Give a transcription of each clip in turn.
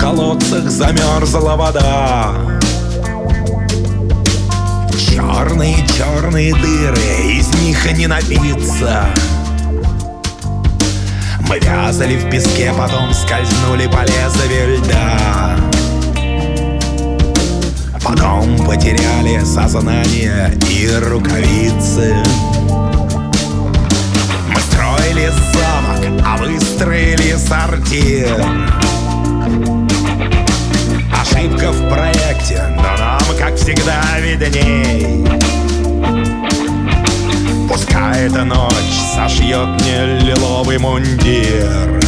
колодцах замерзла вода. Черные дыры, из них не напиться. Мы вязали в песке, потом скользнули по лезвию льда. Потом потеряли сознание и рукавицы. Мы строили замок, а выстроили сортир. Ошибка в проекте, но нам, как всегда, видней. Пускай эта ночь сошьет мне лиловый мундир.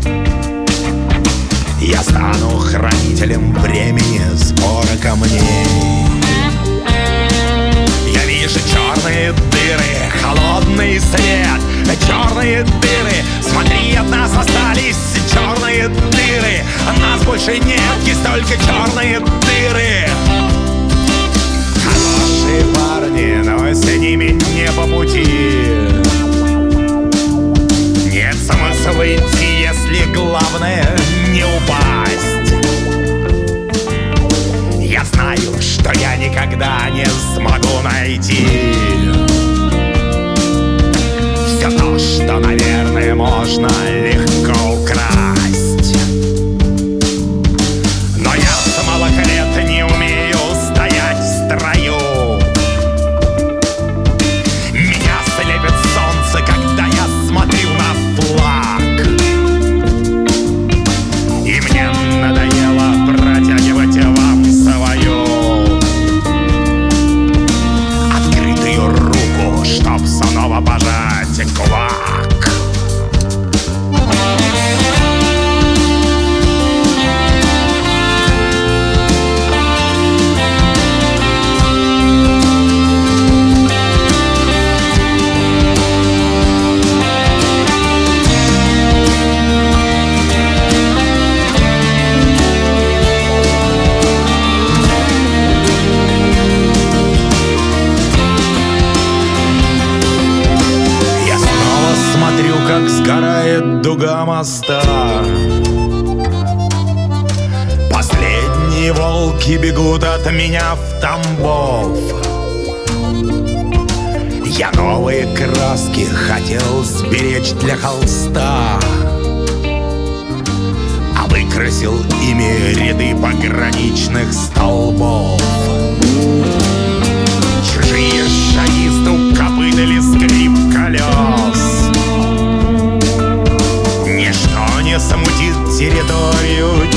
Я стану хранителем времени сбора камней. Я вижу черные дыры, холодный свет. Черные дыры, смотри, от нас остались черные дыры. Нас больше нет, есть только черные дыры. Хорошие парни, но с ними не по пути. Нет смысла идти, если главное не упасть. Я знаю, что я никогда не смогу найти все то, что, наверное, можно легко украсть. Но я с малых лет не умею стоять в строю. Меня слепит солнце, когда я смотрю на флаг. И мне надоело протягивать вам свою открытую руку, чтоб снова пожать кулак. Как сгорает дуга моста. Последние волки бегут от меня в Тамбов. Я новые краски хотел сберечь для холста, а выкрасил ими ряды пограничных столбов. Чужие шаги, стук копыт или скрип колес. Ничто не смутит территорию